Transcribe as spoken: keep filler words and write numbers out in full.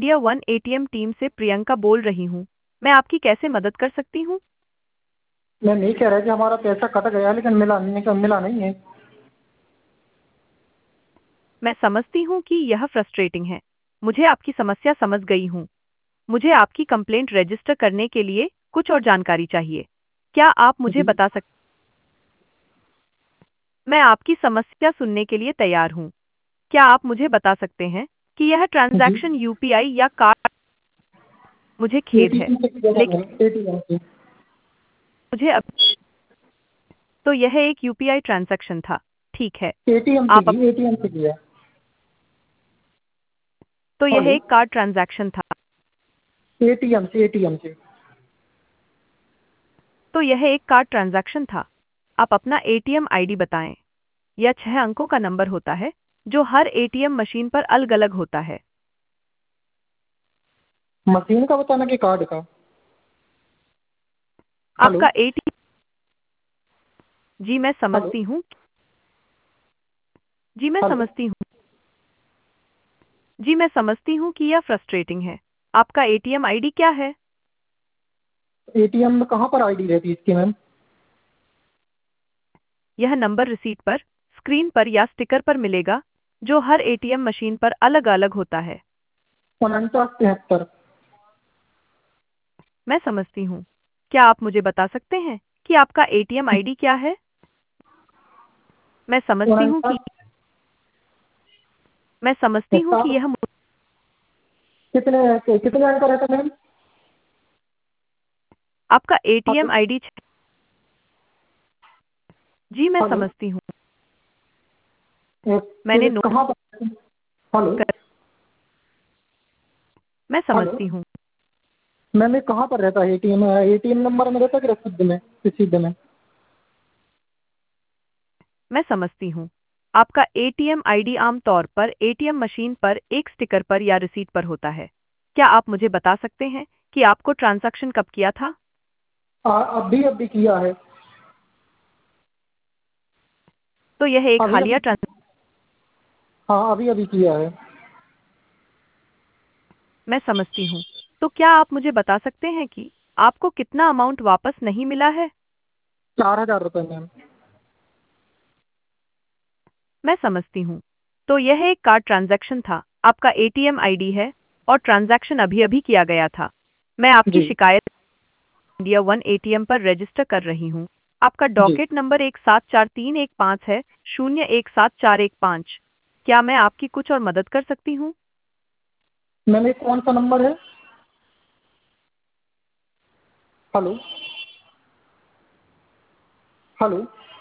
India One ATM team से प्रियंका बोल रही हूँ। मैं आपकी कैसे मदद कर सकती हूँ? मैं नहीं कह रहा कि हमारा पैसा कट गया, लेकिन मिला नहीं मिला नहीं है। मैं समझती हूँ कि यह फ्रस्ट्रेटिंग है। मुझे आपकी समस्या समझ गई हूँ। मुझे आपकी कंप्लेंट रजिस्टर करने के लिए कुछ और जानकारी चाहिए। क्या आप मुझे जी। बता सकते? मैं आपकी समस्या सुनने के लिए तैयार हूँ। क्या आप मुझे बता सकते हैं कि यह जी। ट्रांजैक्शन यूपीआई या कार्ड? मुझे खेद है, एटीएम से किया था लेकिन मैम, एटीएम से। मुझे अब तो यह एक यूपीआई ट्रांजैक्शन था। ठीक है। एटीएम से आप अब की एटीएम से किया। तो यह हेलो। एक कार्ड ट्रांजैक्शन था। एटीएम से एटीएम से। तो यह एक कार्ड ट्रांजैक्शन था। आप अपना एटीएम आईडी बताएं। यह छह अंकों का नंबर होता है जो हर एटीएम मशीन पर अलग-अलग होता है। मशीन का बताना कि कार्ड का? हेलो। आपका एटीएम जी मैं हेलो। समझती हूँ। जी मैं हेलो। समझती हूँ। जी मैं समझती हूँ कि यह फ्रस्ट्रेटिंग है। आपका एटीएम आईडी क्या है? एटीएम में कहाँ पर आईडी रहती है इसकी मैम? यह नंबर रिसीट पर, स्क्रीन पर या स्टिकर पर मिलेगा जो हर एटीएम मशीन पर अलग-अलग होता है। उनचास तिहत्तर। मैं समझती हूँ। क्या आप मुझे बता सकते हैं कि आपका एटीएम आईडी क्या है? मैं समझती हूँ कि उनचास। मैं समझती हूँ कि यह मु- कितने कितने अंक का रहता है मैम? आपका हेलो। एटीएम आईडी जी मैं हेलो। समझती हूँ। ए, मैंने फिर नोट कहाँ पर? हेलो। कर मैं हेलो। समझती हूँ। मैम ये कहाँ पर रहता है एटीएम? एटीएम नंबर में रहता है कि रसीद में? रसीद में? मैं समझती हूँ। आपका एटीएम आईडी आमतौर पर एटीएम मशीन पर एक स्टिकर पर या रिसीट पर होता है। क्या आप मुझे बता सकते हैं कि आपको ट्रांजैक्शन कब किया था? आ, अभी अभी किया है। तो यह एक अभी हालिया अभी। ट्रांज हाँ, अभी अभी किया है। मैं समझती हूँ। तो क्या आप मुझे बता सकते हैं कि आपको कितना अमाउंट वापस नहीं मिला है? चार हजार रुपये मैम। मैं समझती हूँ। तो यह एक कार्ड ट्रांजैक्शन था। आपका एटीएम आईडी है और ट्रांजैक्शन अभी-अभी किया गया था। मैं आपकी जी। शिकायत इंडिया वन एटीएम पर रजिस्टर कर रही हूँ। आपका जी। डॉकेट नंबर एक सात चार तीन एक पाँच है, शून्य एक सात चार एक पाँच। क्या मैं आपकी कुछ और मदद कर सकती हूँ? मैम ये कौन सा नंबर है? हेलो। हेलो।